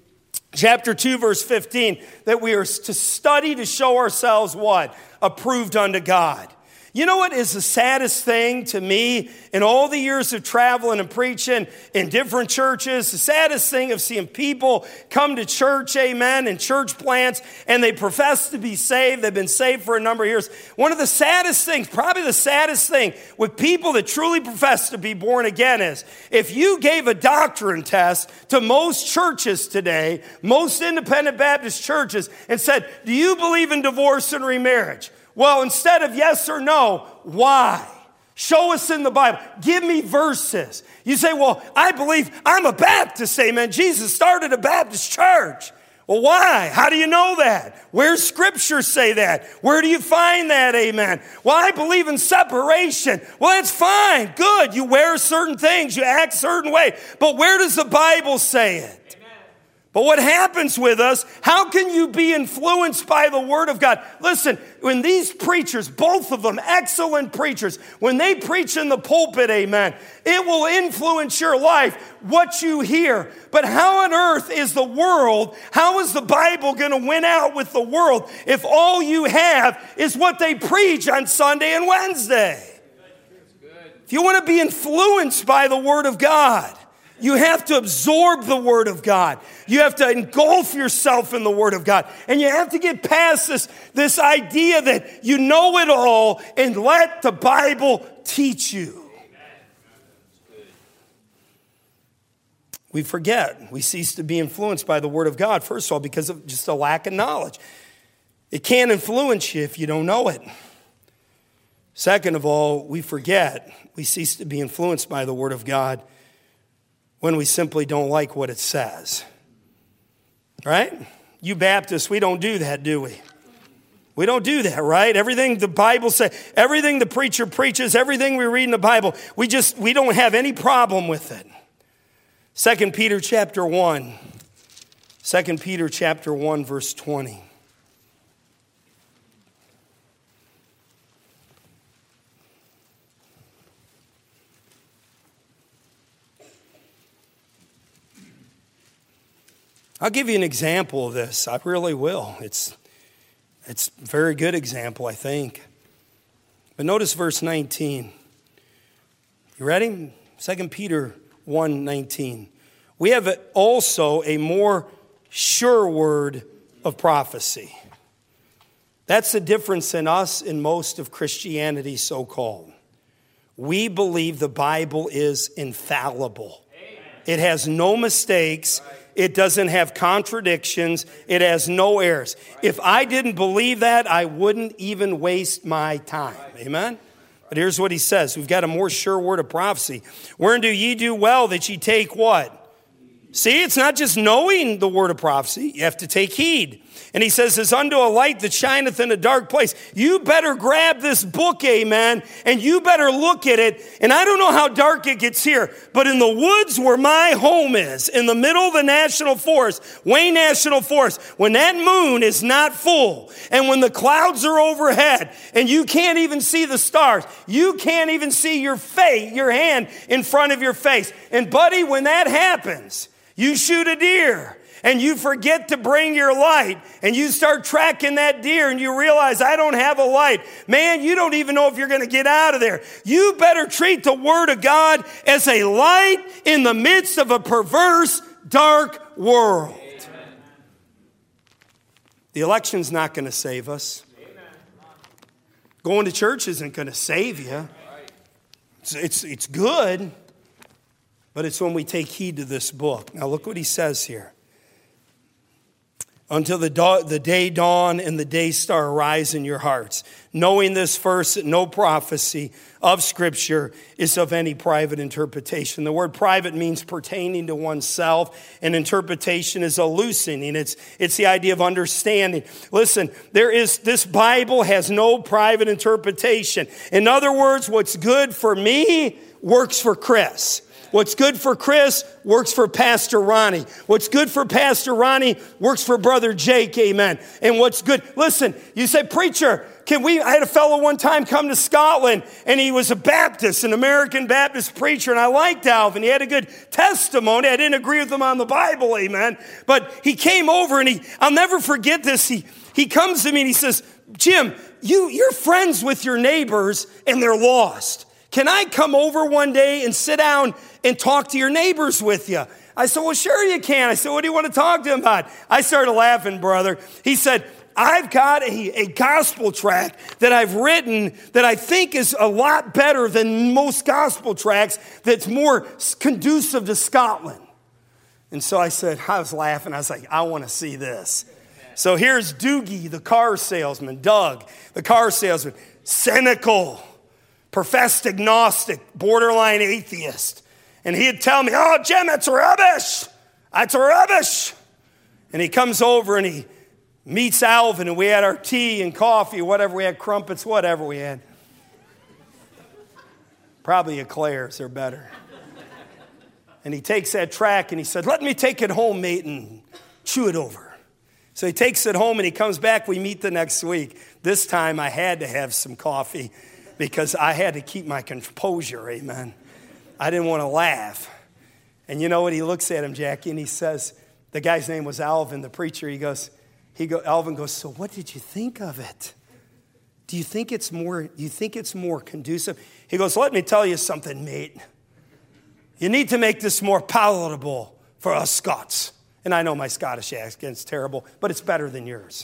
Chapter two, verse fifteen, that we are to study to show ourselves what? Approved unto God. You know what is the saddest thing to me in all the years of traveling and preaching in different churches? The saddest thing of seeing people come to church, amen, and church plants, and they profess to be saved. They've been saved for a number of years. One of the saddest things, probably the saddest thing with people that truly profess to be born again is if you gave a doctrine test to most churches today, most independent Baptist churches, and said, do you believe in divorce and remarriage? Well, instead of yes or no, why? Show us in the Bible. Give me verses. You say, well, I believe I'm a Baptist, amen. Jesus started a Baptist church. Well, why? How do you know that? Where's Scripture say that? Where do you find that, amen? Well, I believe in separation. Well, that's fine, good. You wear certain things, you act a certain way. But where does the Bible say it? But what happens with us, how can you be influenced by the Word of God? Listen, when these preachers, both of them excellent preachers, when they preach in the pulpit, amen, it will influence your life, what you hear. But how on earth is the world, how is the Bible going to win out with the world if all you have is what they preach on Sunday and Wednesday? If you want to be influenced by the Word of God, you have to absorb the Word of God. You have to engulf yourself in the Word of God. And you have to get past this, this idea that you know it all and let the Bible teach you. We forget. We cease to be influenced by the Word of God, first of all, because of just a lack of knowledge. It can't influence you if you don't know it. Second of all, we forget. We cease to be influenced by the Word of God when we simply don't like what it says. Right? You Baptists, we don't do that, do we? We don't do that, right? Everything the Bible says, everything the preacher preaches, everything we read in the Bible, we just, we don't have any problem with it. Second Peter chapter one. Second Peter chapter one, verse twenty. I'll give you an example of this. I really will. It's, it's a very good example, I think. But notice verse nineteen. You ready? Second Peter one nineteen. We have also a more sure word of prophecy. That's the difference in us and most of Christianity, so-called. We believe the Bible is infallible. Amen. It has no mistakes. Right. It doesn't have contradictions. It has no errors. If I didn't believe that, I wouldn't even waste my time. Amen? But here's what he says. We've got a more sure word of prophecy. Wherein do ye do well that ye take what? See, it's not just knowing the word of prophecy. You have to take heed. And he says, as unto a light that shineth in a dark place. You better grab this book, amen, and you better look at it. And I don't know how dark it gets here, but in the woods where my home is, in the middle of the National Forest, Wayne National Forest, when that moon is not full, and when the clouds are overhead, and you can't even see the stars, you can't even see your face, your hand in front of your face. And buddy, when that happens, you shoot a deer, and you forget to bring your light, and you start tracking that deer, and you realize, I don't have a light. Man, you don't even know if you're going to get out of there. You better treat the Word of God as a light in the midst of a perverse, dark world. Amen. The election's not going to save us. Amen. Going to church isn't going to save you. It's, it's, it's good, but it's when we take heed to this book. Now look what he says here. Until the, da- the day dawn and the day star arise in your hearts. Knowing this first, that no prophecy of Scripture is of any private interpretation. The word private means pertaining to oneself, and interpretation is a loosening. It's, it's the idea of understanding. Listen, there is, this Bible has no private interpretation. In other words, what's good for me works for Chris. What's good for Chris works for Pastor Ronnie. What's good for Pastor Ronnie works for Brother Jake, amen. And what's good, listen, you say, preacher, can we, I had a fellow one time come to Scotland, and he was a Baptist, an American Baptist preacher, and I liked Alvin. He had a good testimony. I didn't agree with him on the Bible, amen. But he came over, and he, I'll never forget this. He, he comes to me and he says, Jim, you, you're friends with your neighbors, and they're lost. Can I come over one day and sit down and talk to your neighbors with you? I said, well, sure you can. I said, what do you want to talk to him about? I started laughing, brother. He said, I've got a, a gospel tract that I've written that I think is a lot better than most gospel tracts that's more conducive to Scotland. And so I said, I was laughing. I was like, I want to see this. So here's Doogie, the car salesman, Doug, the car salesman, cynical, professed agnostic, borderline atheist. And he'd tell me, oh, Jim, that's rubbish. That's rubbish. And he comes over and he meets Alvin, and we had our tea and coffee, whatever we had, crumpets, whatever we had. Probably eclairs, they're better. And he takes that track and he said, let me take it home, mate, and chew it over. So he takes it home and he comes back. We meet the next week. This time I had to have some coffee because I had to keep my composure, amen. I didn't want to laugh. And you know what? He looks at him, Jackie, and he says, the guy's name was Alvin, the preacher. He goes, he go, Alvin goes, so what did you think of it? Do you think it's more, do you think it's more conducive? He goes, let me tell you something, mate. You need to make this more palatable for us Scots. And I know my Scottish accent's terrible, but it's better than yours.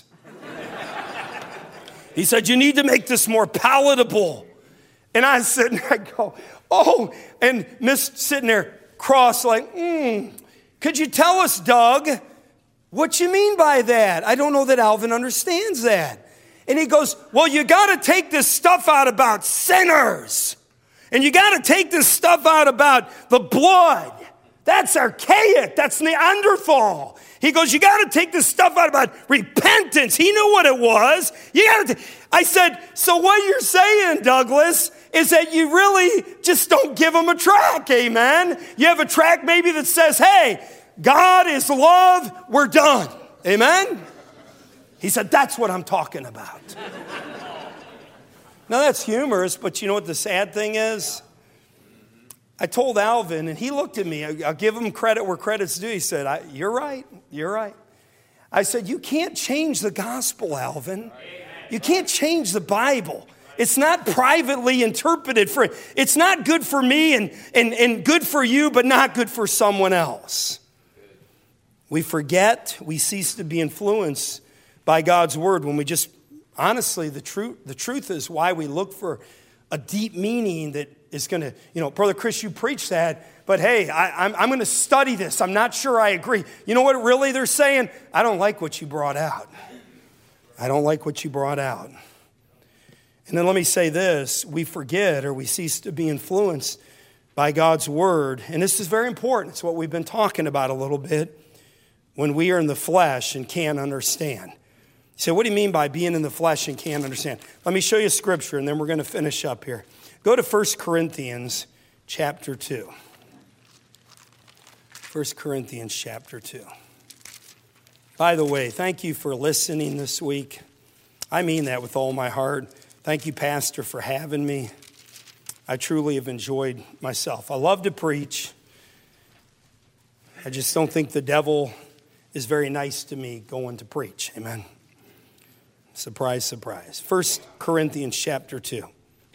He said, you need to make this more palatable. And I sit and I go, oh, and Miss sitting there cross like, hmm, could you tell us, Doug, what you mean by that? I don't know that Alvin understands that. And he goes, well, you got to take this stuff out about sinners. And you got to take this stuff out about the blood. That's archaic. That's Neanderthal. He goes, you got to take this stuff out about repentance. He knew what it was. You got to. I said, so what you're saying, Douglas, is that you really just don't give them a track, amen? You have a track maybe that says, hey, God is love, we're done, amen? He said, that's what I'm talking about. Now, that's humorous, but you know what the sad thing is? I told Alvin, and he looked at me. I'll give him credit where credit's due. He said, I, you're right, you're right. I said, you can't change the gospel, Alvin. You can't change the Bible. It's not privately interpreted for, it's not good for me and, and, and good for you, but not good for someone else. We forget, we cease to be influenced by God's word when we just, honestly, the truth, the truth is why we look for a deep meaning that is going to, you know, Brother Chris, you preach that, but hey, I, I'm, I'm going to study this. I'm not sure I agree. You know what really they're saying? I don't like what you brought out. I don't like what you brought out. And then let me say this, we forget or we cease to be influenced by God's word. And this is very important. It's what we've been talking about a little bit when we are in the flesh and can't understand. You say, what do you mean by being in the flesh and can't understand? Let me show you scripture and then we're going to finish up here. Go to First Corinthians chapter two. First Corinthians chapter two. By the way, thank you for listening this week. I mean that with all my heart. Thank you, Pastor, for having me. I truly have enjoyed myself. I love to preach. I just don't think the devil is very nice to me going to preach. Amen. Surprise, surprise. First Corinthians chapter two.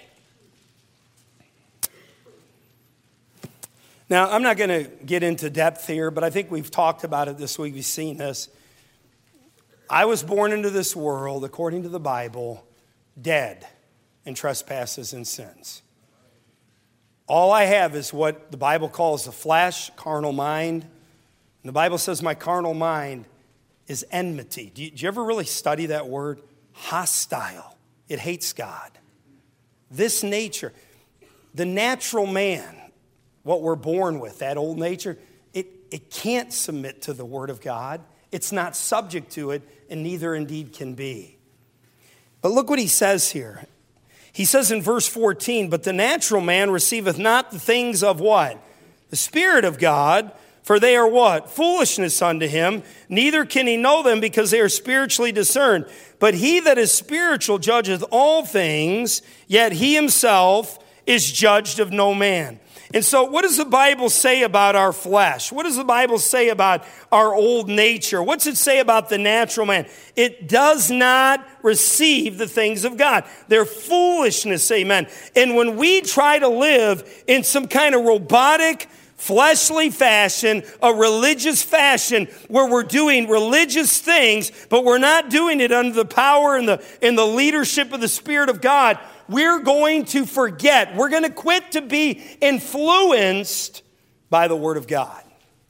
Now, I'm not going to get into depth here, but I think we've talked about it this week. We've seen this. I was born into this world, according to the Bible, dead in trespasses and sins. All I have is what the Bible calls the flesh, carnal mind. And the Bible says my carnal mind is enmity. Do you, do you ever really study that word? Hostile. It hates God. This nature, the natural man, what we're born with, that old nature, it, it can't submit to the word of God. It's not subject to it, and neither indeed can be. But look what he says here. He says in verse fourteen, but the natural man receiveth not the things of what? The Spirit of God, For they are what? Foolishness unto him. Neither can he know them because they are spiritually discerned. But he that is spiritual judgeth all things, yet he himself is judged of no man. And so what does the Bible say about our flesh? What does the Bible say about our old nature? What's it say about the natural man? It does not receive the things of God. They're foolishness, amen. And when we try to live in some kind of robotic, fleshly fashion, a religious fashion, where we're doing religious things, but we're not doing it under the power and the, and the leadership of the Spirit of God, we're going to forget. We're going to quit to be influenced by the Word of God.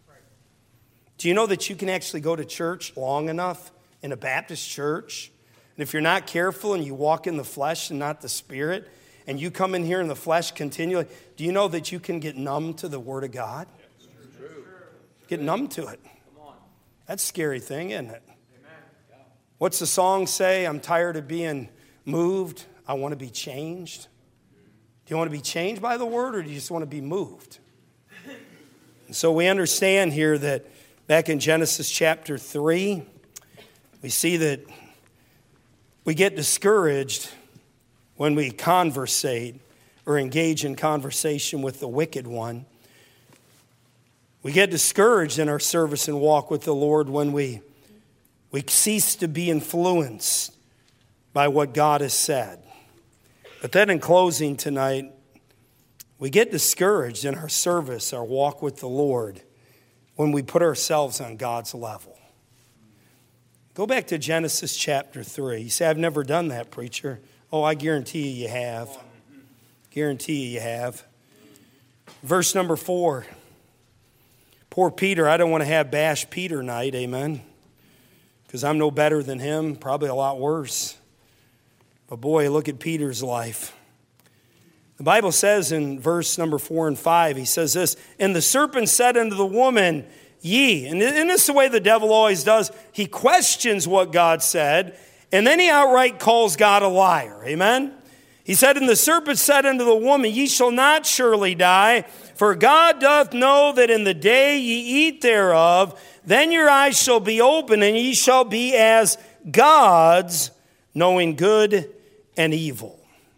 Do you know that you can actually go to church long enough in a Baptist church, and if you're not careful and you walk in the flesh and not the Spirit, and you come in here in the flesh continually, do you know that you can get numb to the Word of God? Get numb to it. That's a scary thing, isn't it? What's the song say? I'm tired of being moved. I want to be changed. Do you want to be changed by the Word, or do you just want to be moved? And so we understand here that back in Genesis chapter three, we see that we get discouraged when we conversate or engage in conversation with the wicked one. We get discouraged in our service and walk with the Lord when we, we cease to be influenced by what God has said. But then in closing tonight, we get discouraged in our service, our walk with the Lord, when we put ourselves on God's level. Go back to Genesis chapter three. You say, I've never done that, preacher. Oh, I guarantee you you have. Guarantee you you have. Verse number four. Poor Peter, I don't want to have bash Peter night, amen. Because I'm no better than him, probably a lot worse. But boy, look at Peter's life. The Bible says in verse number four and five, he says this, and the serpent said unto the woman, ye. And this is the way the devil always does. He questions what God said, and then he outright calls God a liar. Amen? He said, and the serpent said unto the woman, ye shall not surely die, for God doth know that in the day ye eat thereof, then your eyes shall be open, and ye shall be as gods, knowing good and evil.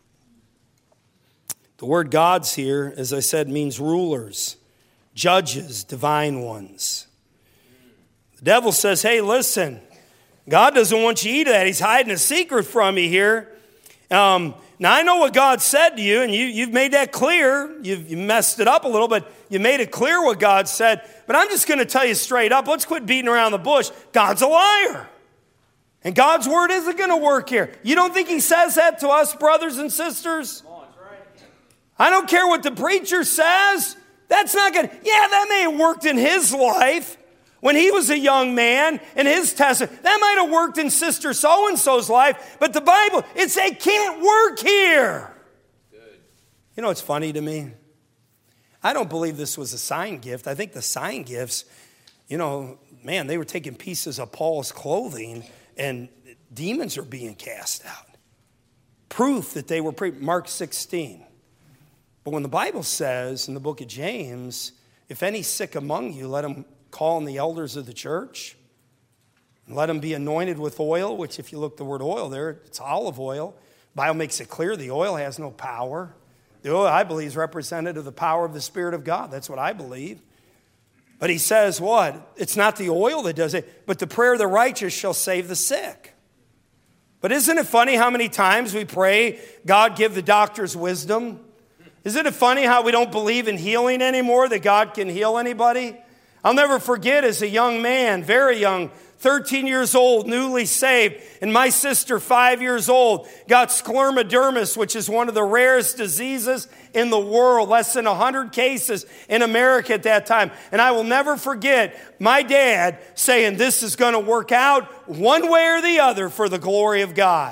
The word gods here, as I said, means rulers, judges, divine ones. The devil says, hey, listen, God doesn't want you to eat of that. He's hiding a secret from you here. Um, now, I know what God said to you, and you, you've made that clear. You've you messed it up a little, but you made it clear what God said. But I'm just going to tell you straight up, let's quit beating around the bush. God's a liar. And God's word isn't going to work here. You don't think he says that to us, brothers and sisters? I don't care what the preacher says. That's not going to, yeah, that may have worked in his life when he was a young man in his testament. That might have worked in Sister So-and-so's life, but the Bible, it says it can't work here. Good. You know what's funny to me? I don't believe this was a sign gift. I think the sign gifts, you know, man, they were taking pieces of Paul's clothing and demons are being cast out. Proof that they were, pre- Mark sixteen. But when the Bible says in the book of James, if any sick among you, let him call on the elders of the church, and let him be anointed with oil, which if you look the word oil there, it's olive oil. The Bible makes it clear the oil has no power. The oil, I believe, is representative of the power of the Spirit of God. That's what I believe. But he says what? It's not the oil that does it, but the prayer of the righteous shall save the sick. But isn't it funny how many times we pray, God give the doctors wisdom? Isn't it funny how we don't believe in healing anymore, that God can heal anybody? I'll never forget as a young man, very young, thirteen years old, newly saved, and my sister, five years old, got sclerodermis, which is one of the rarest diseases in the world, less than one hundred cases in America at that time. And I will never forget my dad saying, this is going to work out one way or the other for the glory of God.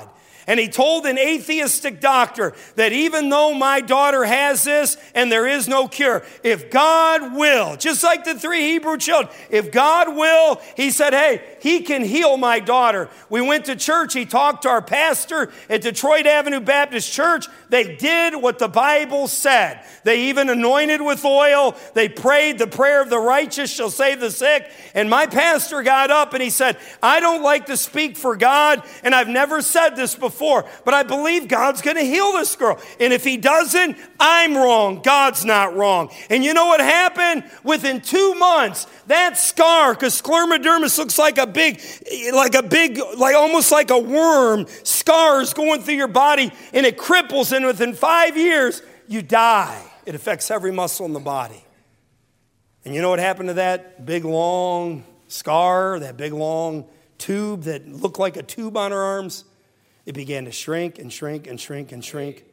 And he told an atheistic doctor that even though my daughter has this and there is no cure, if God will, just like the three Hebrew children, if God will, he said, hey, he can heal my daughter. We went to church. He talked to our pastor at Detroit Avenue Baptist Church. They did what the Bible said. They even anointed with oil. They prayed the prayer of the righteous shall save the sick. And my pastor got up and he said, I don't like to speak for God, and I've never said this before, but I believe God's going to heal this girl. And if he doesn't, I'm wrong. God's not wrong. And you know what happened? Within two months, that scar, because sclerodermis looks like a big, like a big, like almost like a worm, scars going through your body, and it cripples, and within five years, you die. It affects every muscle in the body. And you know what happened to that big, long scar, that big, long tube that looked like a tube on her arms? It began to shrink and shrink and shrink and shrink.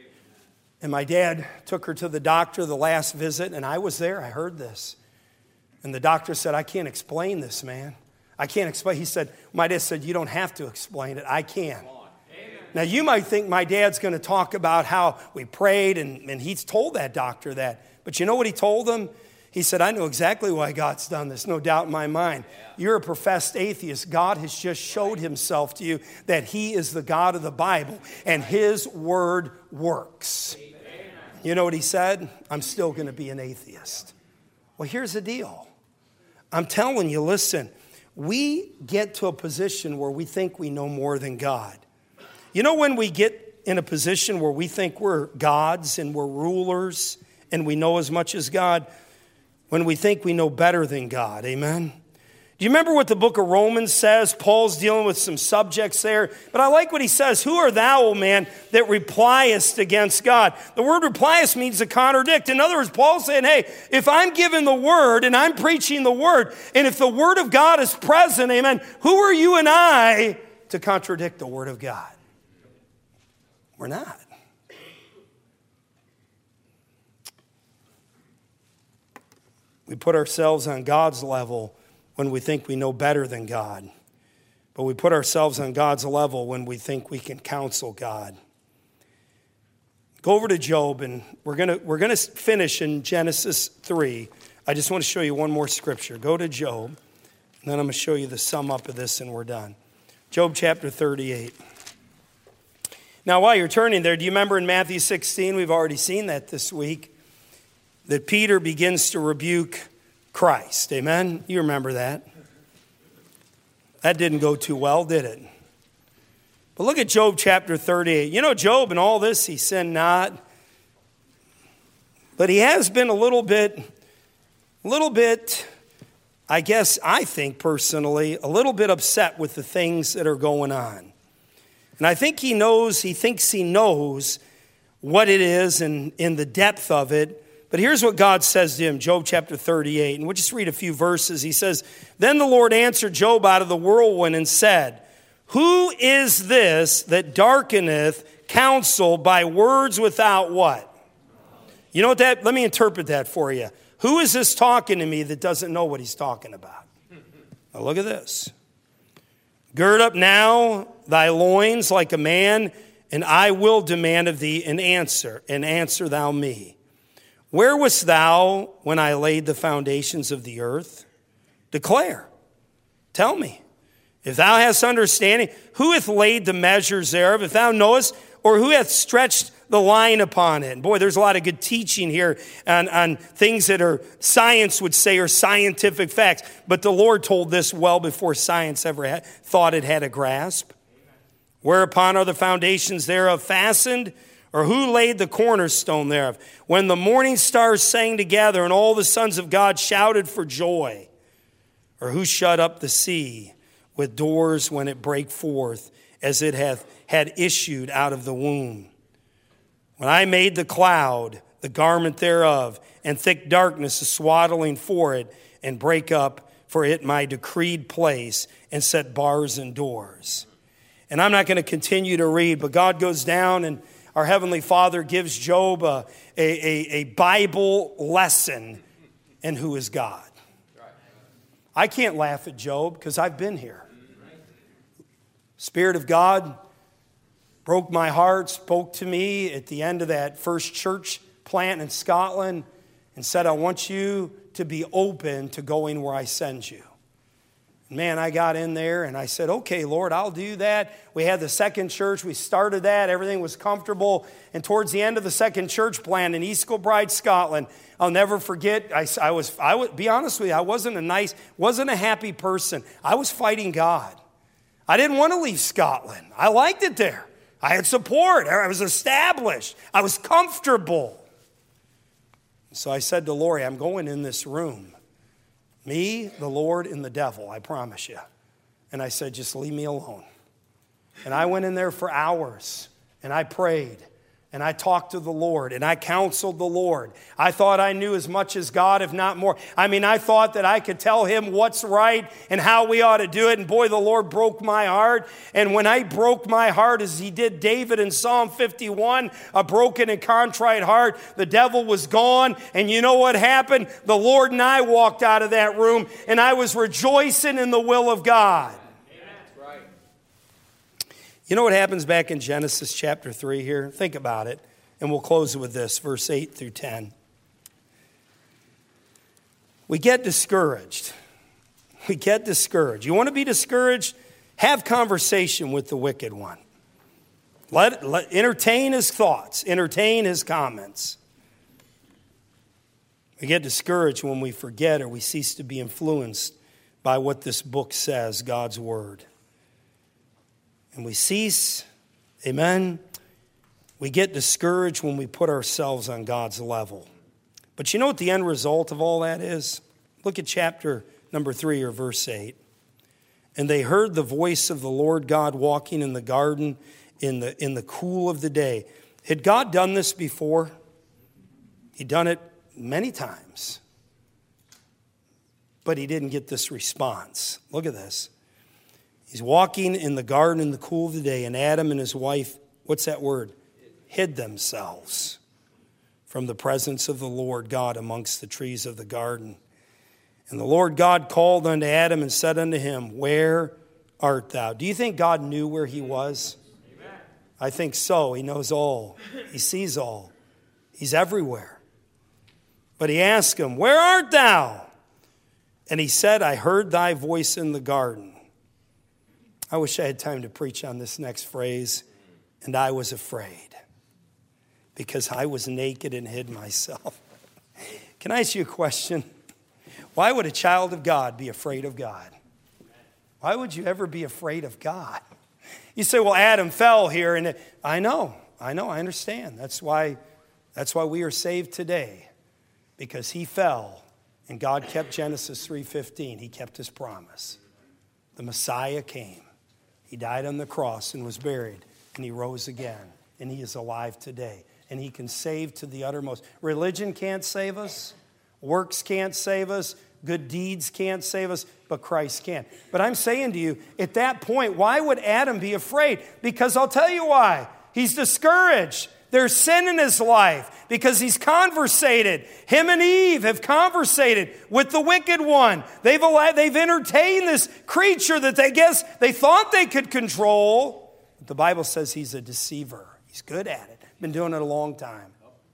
And my dad took her to the doctor the last visit, and I was there. I heard this. And the doctor said, I can't explain this, man. I can't explain. He said, my dad said, you don't have to explain it. I can. Now, you might think my dad's going to talk about how we prayed, and, and he's told that doctor that. But you know what he told him? He said, I know exactly why God's done this, no doubt in my mind. You're a professed atheist. God has just showed himself to you that he is the God of the Bible, and his word works. Amen. You know what he said? I'm still going to be an atheist. Well, here's the deal. I'm telling you, listen, we get to a position where we think we know more than God. You know when we get in a position where we think we're gods and we're rulers and we know as much as God? When we think we know better than God, amen? Do you remember what the book of Romans says? Paul's dealing with some subjects there. But I like what he says. Who art thou, O man, that repliest against God? The word repliest means to contradict. In other words, Paul's saying, hey, if I'm given the word and I'm preaching the word, and if the word of God is present, amen, who are you and I to contradict the word of God? We're not. We put ourselves on God's level when we think we know better than God. But we put ourselves on God's level when we think we can counsel God. Go over to Job, and we're going to we're going to finish in Genesis three. I just want to show you one more scripture. Go to Job, and then I'm going to show you the sum up of this, and we're done. Job chapter thirty-eight. Now, while you're turning there, do you remember in Matthew sixteen, we've already seen that this week, that Peter begins to rebuke Christ. Amen? You remember that. That didn't go too well, did it? But look at Job chapter thirty-eight. You know, Job in all this, he sinned not. But he has been a little bit, a little bit, I guess, I think personally, a little bit upset with the things that are going on. And I think he knows, he thinks he knows what it is and in the depth of it. But here's what God says to him, Job chapter thirty-eight. And we'll just read a few verses. He says, Then the Lord answered Job out of the whirlwind and said, Who is this that darkeneth counsel by words without what? You know what that, let me interpret that for you. Who is this talking to me that doesn't know what he's talking about? Now look at this. Gird up now thy loins like a man, and I will demand of thee an answer, and answer thou me. Where wast thou when I laid the foundations of the earth? Declare. Tell me. If thou hast understanding, who hath laid the measures thereof? If thou knowest, or who hath stretched the line upon it? And boy, there's a lot of good teaching here on, on things that are science would say are scientific facts. But the Lord told this well before science ever had, thought it had a grasp. Whereupon are the foundations thereof fastened? Or who laid the cornerstone thereof? When the morning stars sang together and all the sons of God shouted for joy. Or who shut up the sea with doors when it brake forth, as it hath had issued out of the womb? When I made the cloud, the garment thereof, and thick darkness a swaddling for it, and break up for it my decreed place, and set bars and doors. And I'm not going to continue to read, but God goes down and our Heavenly Father gives Job a, a, a, a Bible lesson in who is God. I can't laugh at Job because I've been here. Spirit of God broke my heart, spoke to me at the end of that first church plant in Scotland and said, I want you to be open to going where I send you. Man, I got in there and I said, okay, Lord, I'll do that. We had the second church. We started that. Everything was comfortable. And towards the end of the second church plant in East Kilbride, Scotland, I'll never forget, I, I was, I would be honest with you, I wasn't a nice, wasn't a happy person. I was fighting God. I didn't want to leave Scotland. I liked it there. I had support. I was established. I was comfortable. So I said to Lori, I'm going in this room. Me, the Lord, and the devil, I promise you. And I said, just leave me alone. And I went in there for hours, and I prayed, and I talked to the Lord, and I counseled the Lord. I thought I knew as much as God, if not more. I mean, I thought that I could tell him what's right and how we ought to do it. And boy, the Lord broke my heart. And when I broke my heart, as he did David in Psalm fifty-one, a broken and contrite heart, the devil was gone. And you know what happened? The Lord and I walked out of that room, and I was rejoicing in the will of God. You know what happens back in Genesis chapter three here? Think about it, and we'll close it with this, verse eight through ten. We get discouraged. We get discouraged. You want to be discouraged? Have conversation with the wicked one. Let, let entertain his thoughts, entertain his comments. We get discouraged when we forget or we cease to be influenced by what this book says, God's word. And we cease, amen, we get discouraged when we put ourselves on God's level. But you know what the end result of all that is? Look at chapter number three or verse eight. And they heard the voice of the Lord God walking in the garden in the, in the cool of the day. Had God done this before? He'd done it many times. But he didn't get this response. Look at this. He's walking in the garden in the cool of the day, and Adam and his wife, what's that word? Hid themselves from the presence of the Lord God amongst the trees of the garden. And the Lord God called unto Adam and said unto him, where art thou? Do you think God knew where he was? Amen. I think so. He knows all. He sees all. He's everywhere. But he asked him, where art thou? And he said, I heard thy voice in the garden. I wish I had time to preach on this next phrase. And I was afraid because I was naked and hid myself. Can I ask you a question? Why would a child of God be afraid of God? Why would you ever be afraid of God? You say, well, Adam fell here. And it, I know, I know, I understand. That's why, that's why we are saved today. Because he fell and God kept Genesis three fifteen. He kept his promise. The Messiah came. He died on the cross and was buried, and he rose again, and he is alive today, and he can save to the uttermost. Religion can't save us. Works can't save us. Good deeds can't save us, but Christ can. But I'm saying to you, at that point, why would Adam be afraid? Because I'll tell you why. He's discouraged. There's sin in his life because he's conversated. Him and Eve have conversated with the wicked one. They've allowed, they've entertained this creature that they guess they thought they could control. But the Bible says he's a deceiver. He's good at it. Been doing it a long time.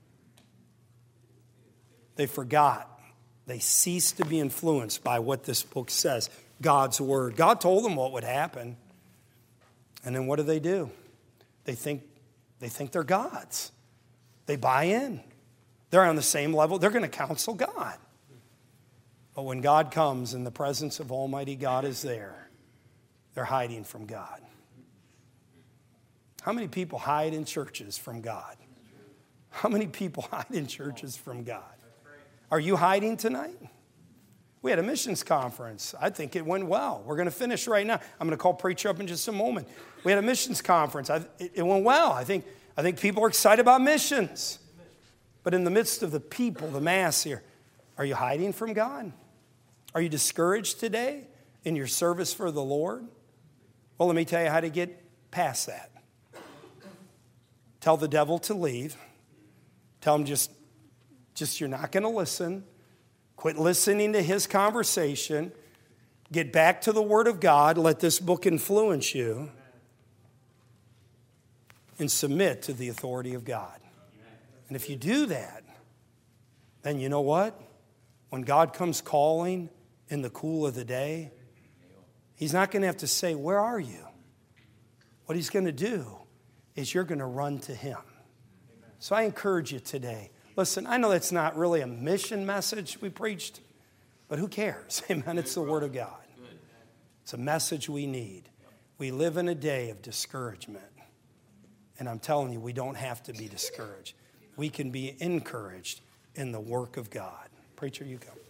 They forgot. They ceased to be influenced by what this book says, God's word. God told them what would happen. And then what do they do? They think They think they're gods. They buy in. They're on the same level. They're going to counsel God. But when God comes and the presence of Almighty God is there, they're hiding from God. How many people hide in churches from God? How many people hide in churches from God? Are you hiding tonight? We had a missions conference. I think it went well. We're going to finish right now. I'm going to call preacher up in just a moment. We had a missions conference. I, it, it went well. I think, I think people are excited about missions. But in the midst of the people, the mass here, are you hiding from God? Are you discouraged today in your service for the Lord? Well, let me tell you how to get past that. Tell the devil to leave. Tell him just, just you're not going to listen. Quit listening to his conversation. Get back to the Word of God. Let this book influence you. and submit to the authority of God. And if you do that, then you know what? When God comes calling in the cool of the day, He's not going to have to say, where are you? What He's going to do is you're going to run to Him. So I encourage you today. Listen, I know that's not really a mission message we preached, but who cares? Amen. It's the Word of God. It's a message we need. We live in a day of discouragement. And I'm telling you, we don't have to be discouraged. We can be encouraged in the work of God. Preacher, you go.